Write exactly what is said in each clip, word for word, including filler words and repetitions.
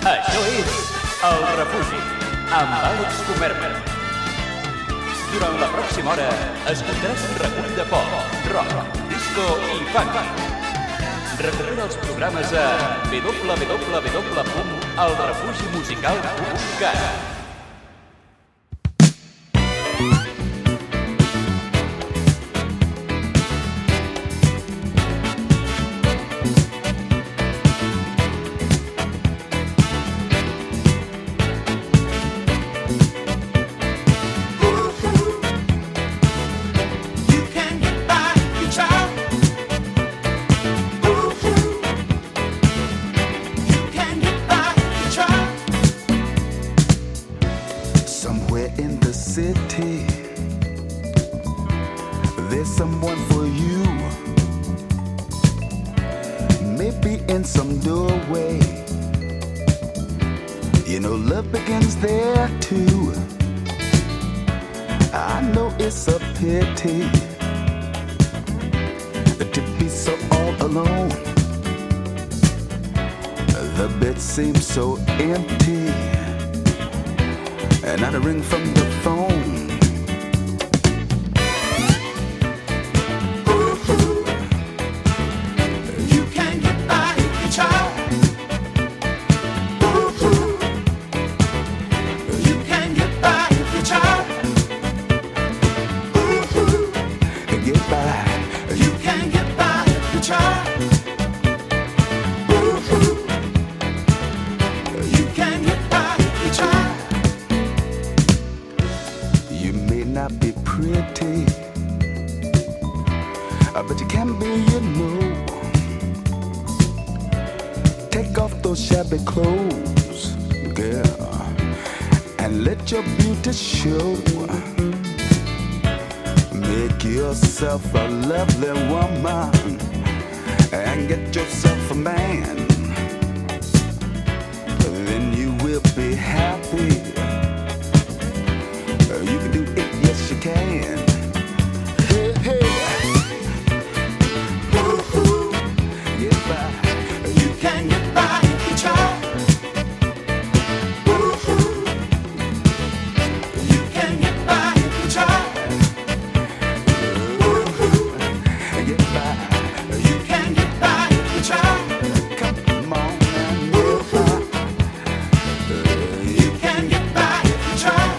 Això és El Refugi, amb Àlex Comerma. Durant la pròxima hora escoltaràs un recull de pop, rock, disco i funk. Recorrega els programes a w w w punt el refugi musical punt cat. Seems so empty, and not a ring from the phone. You can get by if you try. You can get by if you try. Get by. You can get by if you try. Pretty, but you can be, you know. Take off those shabby clothes, girl, and let your beauty show. Make yourself a lovely woman and get yourself a man. Then you will be happy. You can do it, yes you can. Hey, hey. Ooh, get by. You can get by if you try. Ooh, you can get by if you try. Ooh, get by. You can get by if you try. Come on and get by. You can get by if you try.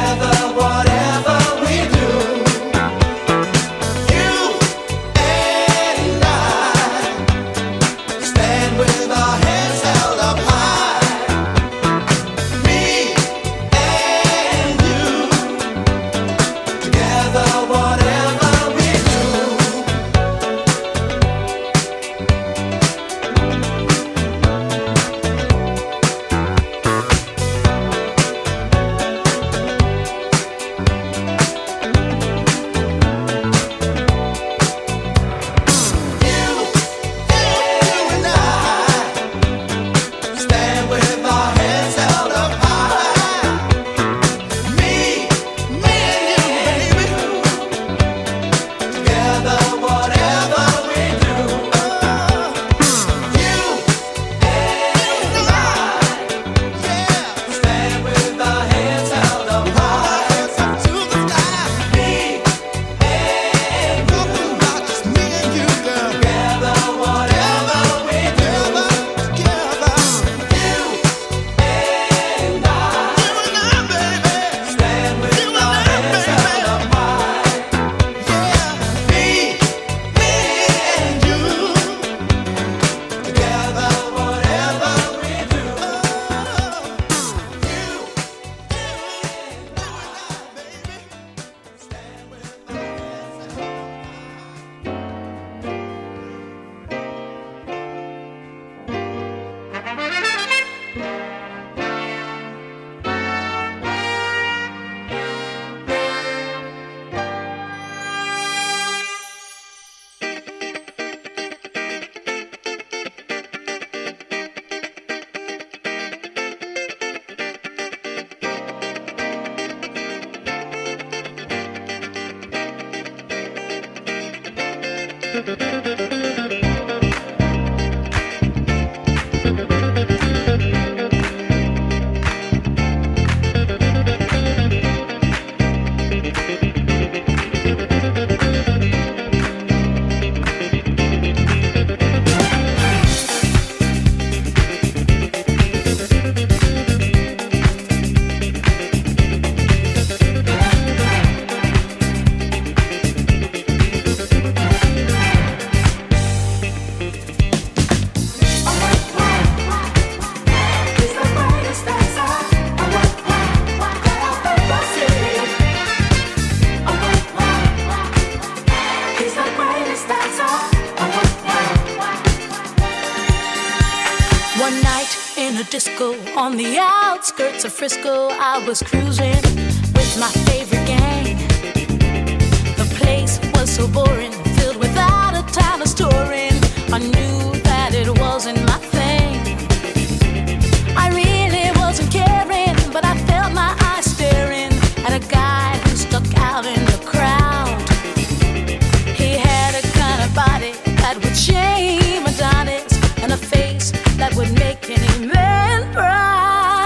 On the outskirts of Frisco, I was cruising with my favorite gang. The place was so boring, filled without a time of storing. I knew that it wasn't my thing. I really wasn't caring, but I felt my eyes staring at a guy who stuck out in the crowd. He had a kind of body that would shame Adonis, and a face that would make any man proud.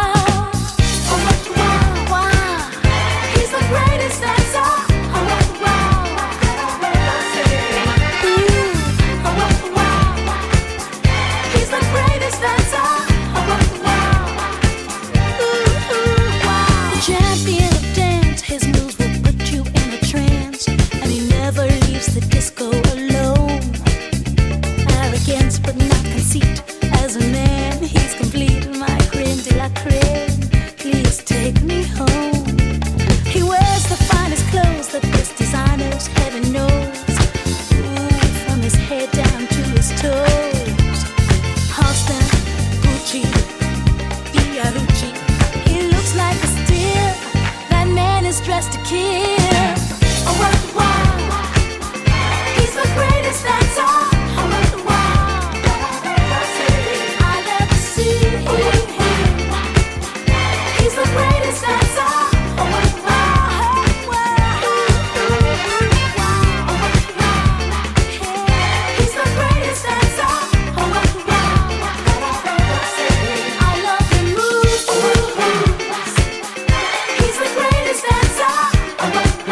The disco alone, arrogance but not conceit. As a man, he's complete. My creme de la creme, please take me home. He wears the finest clothes, the best designers, heaven knows. Ooh, from his head down to his toes. Halston, Gucci, Fiorucci. He looks like a steal. That man is dressed to kill. Oh, what the wild. The greatest dancer around the world. I never see him. He's the greatest dancer around the world. He's the greatest dancer around the world. I love him moves. He's the greatest dancer around the world.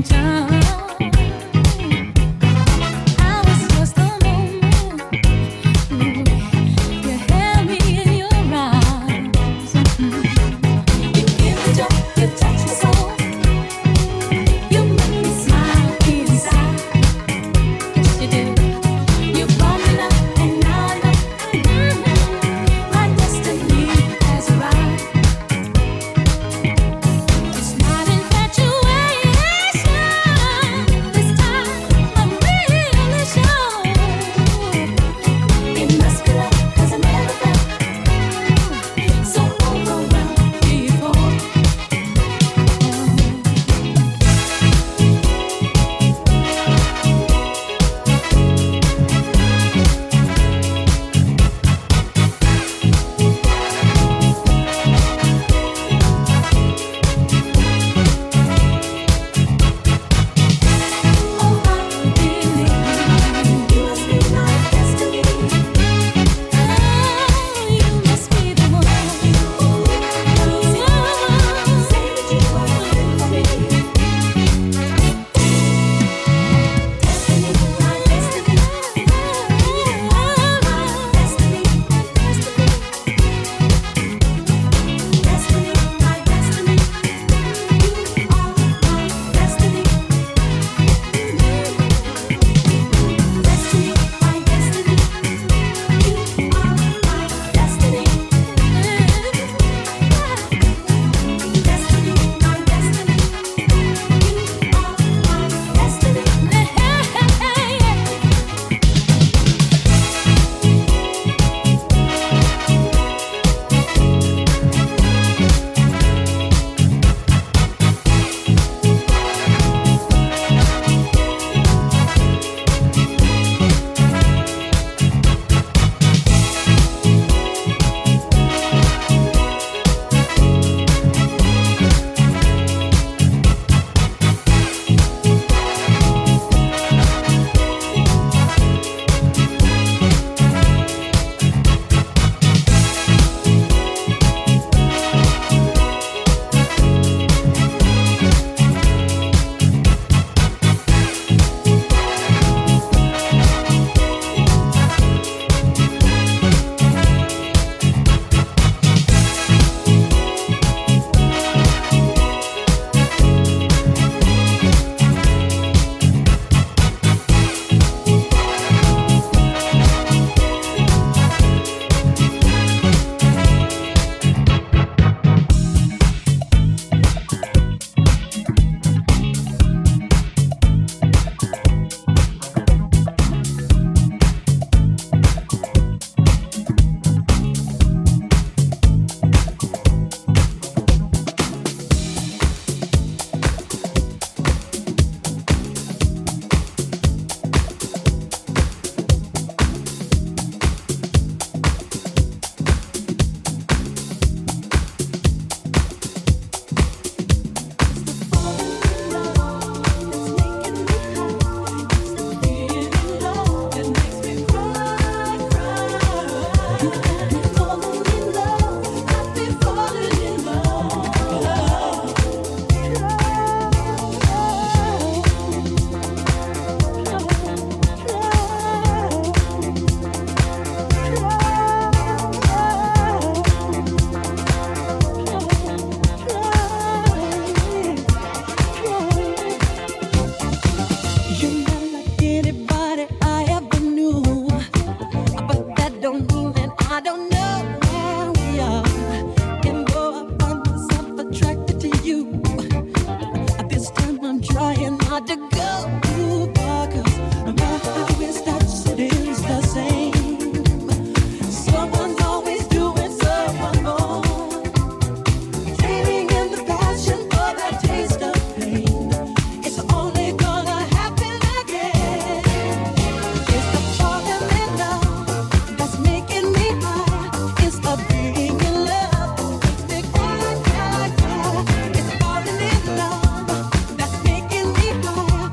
It's falling in love that's making me high.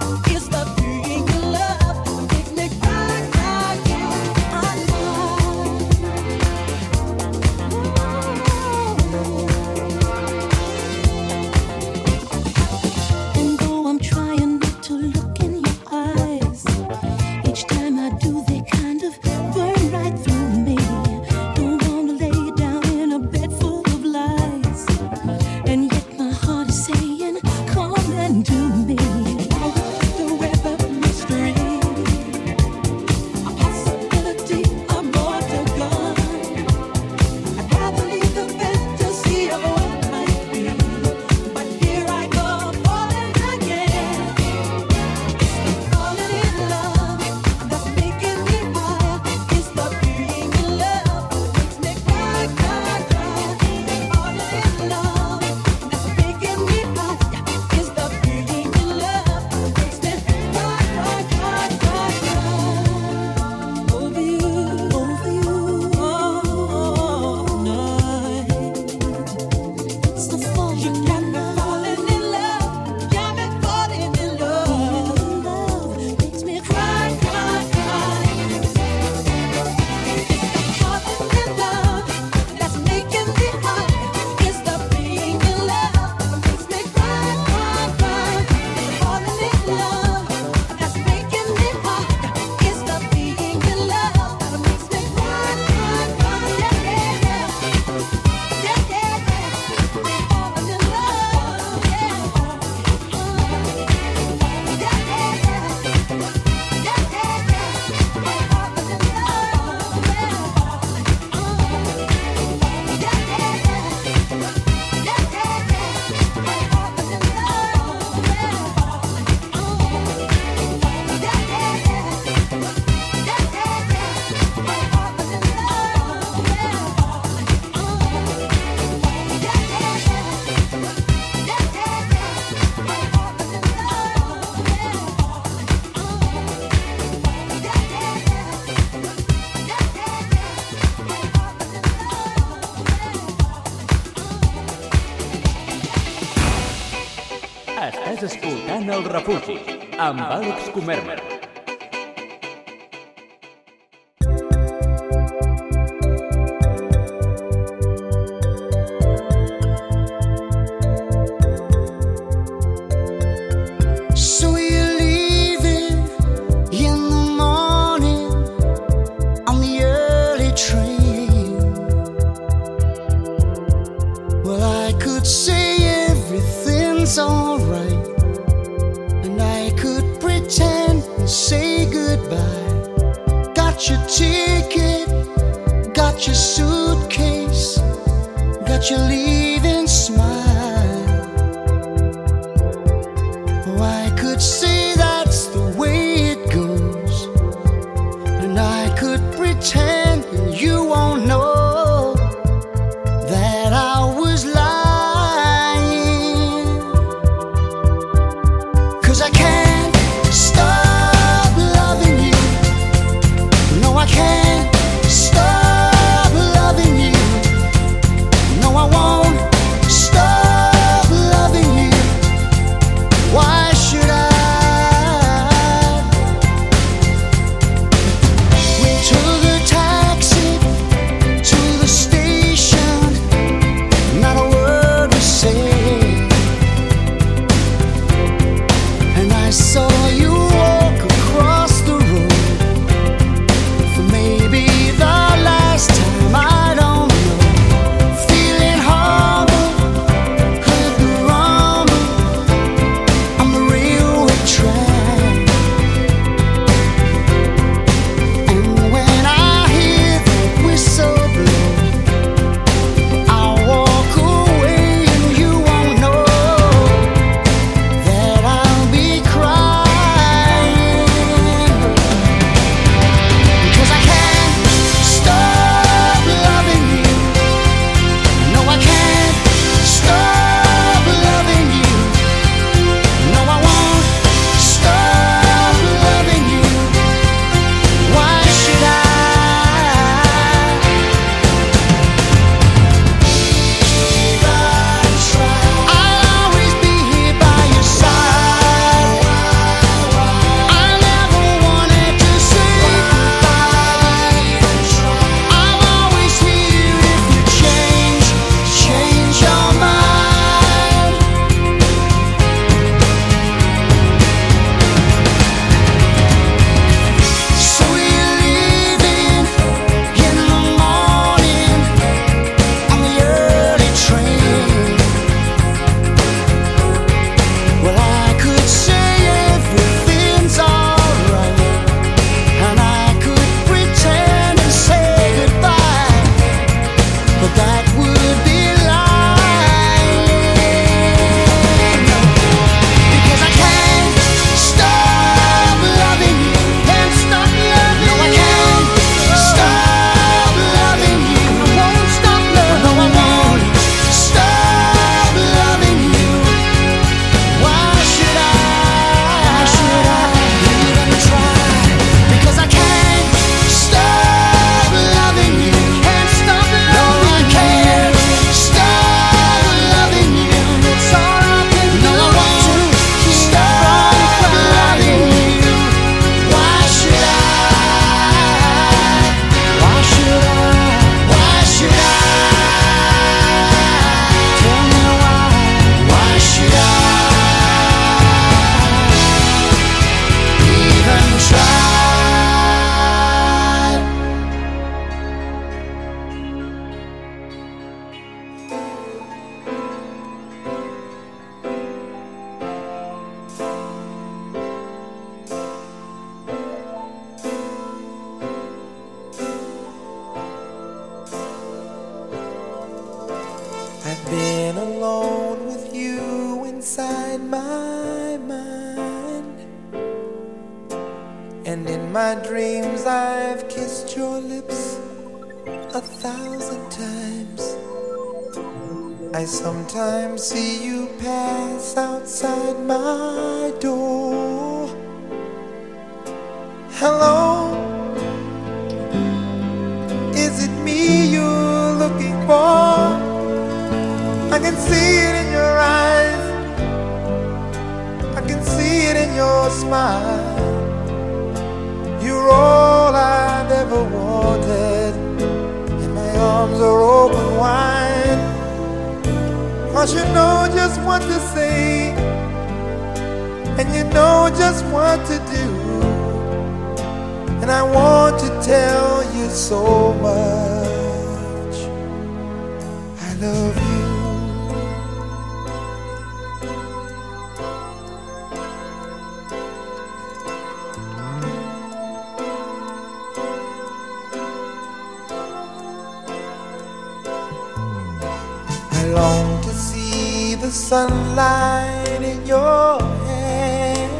Buscant el refugi, amb Àlex Comermer. And in my dreams I've kissed your lips a thousand times. I sometimes see you pass outside my door. Hello, is it me you're looking for? I can see it in your eyes, I can in your smile. You're all I've ever wanted, and my arms are open wide. 'Cause you know just what to say, and you know just what to do. And I want to tell you so much I love you. I long to see the sunlight in your hair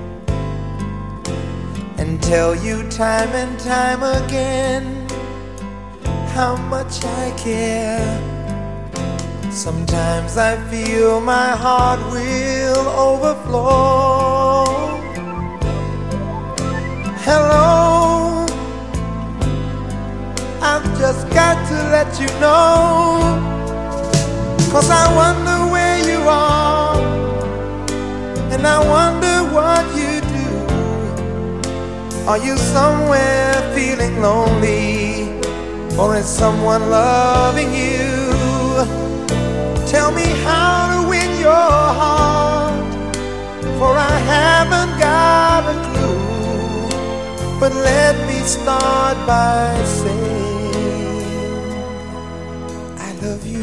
and tell you time and time again how much I care. Sometimes I feel my heart will overflow. Hello, I've just got to let you know, 'cause I wonder where you are, and I wonder what you do. Are you somewhere feeling lonely, or is someone loving you? Tell me how to win your heart, for I haven't got a clue. But let me start by saying I love you.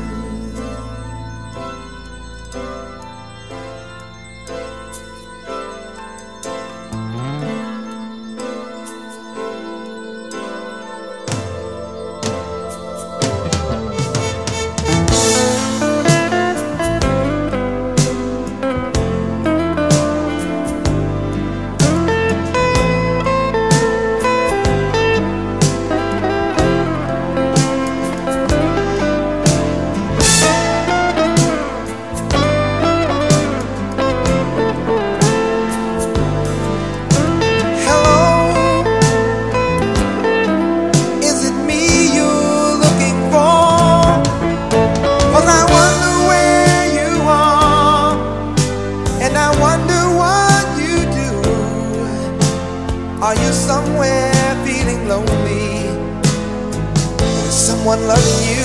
Are you somewhere feeling lonely? Is someone loving you?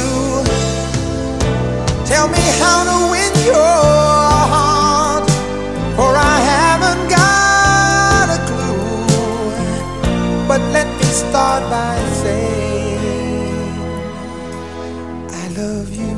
Tell me how to win your heart, for I haven't got a clue. But let me start by saying I love you.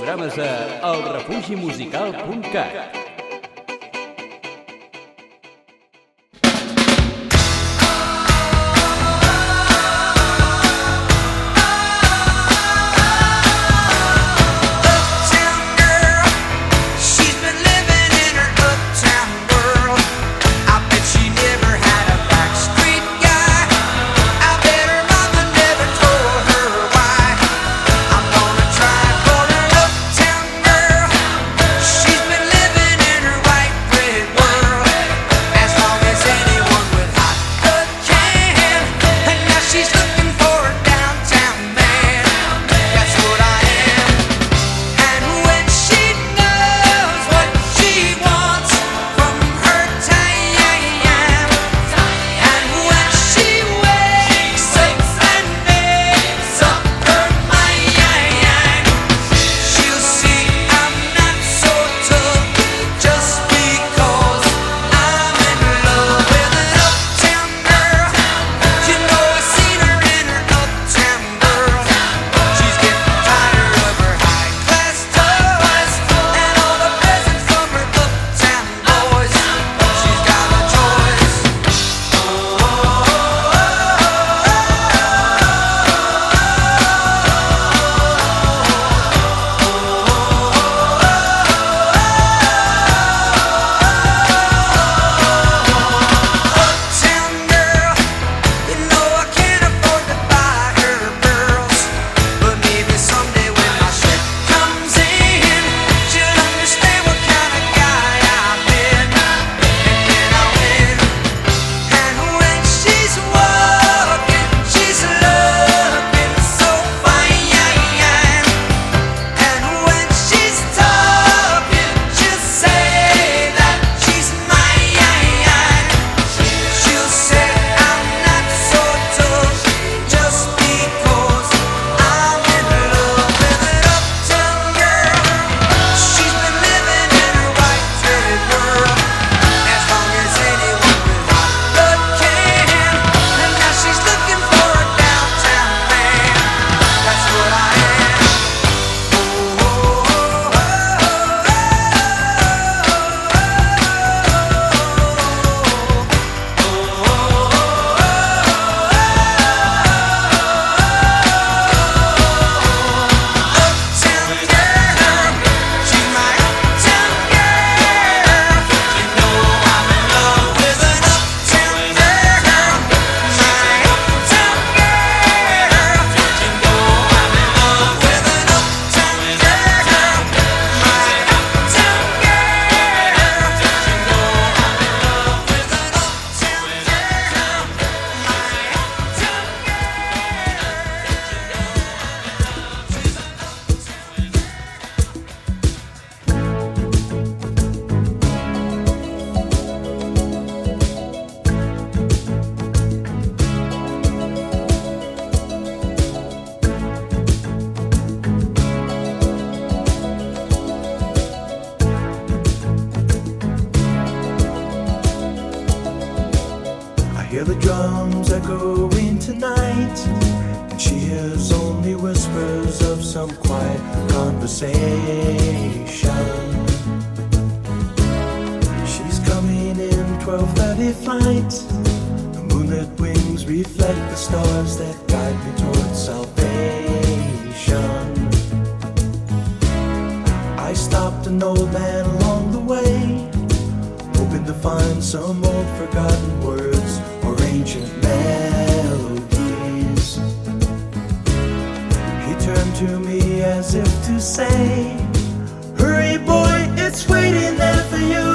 programes a el refugi musical punt cat. Hear the drums echoing tonight, and she hears only whispers of some quiet conversation. She's coming in twelve thirty flight. The moonlit wings reflect the stars that guide me towards salvation. I stopped an old man along the way, hoping to find some old forgotten words or ancient melodies. He turned to me as if to say, hurry boy, it's waiting there for you.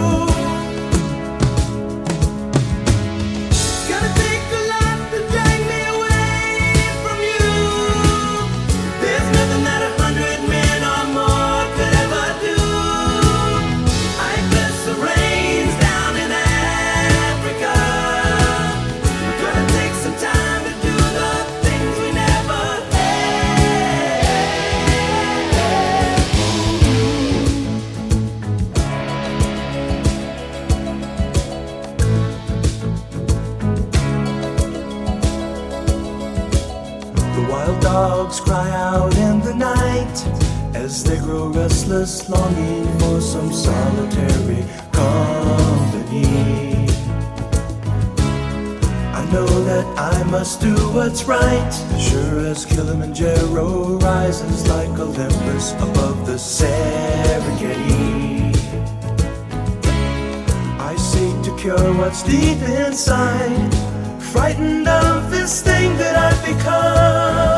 Gonna take a lot to drag me away from you. There's nothing that a hundred men or more could ever do. I bless the rains down in Africa. Gonna take some time to do the things we never had. restless longing for some solitary company. I know that I must do what's right, sure as Kilimanjaro rises like Olympus above the Serengeti. I seek to cure what's deep inside, frightened of this thing that I've become.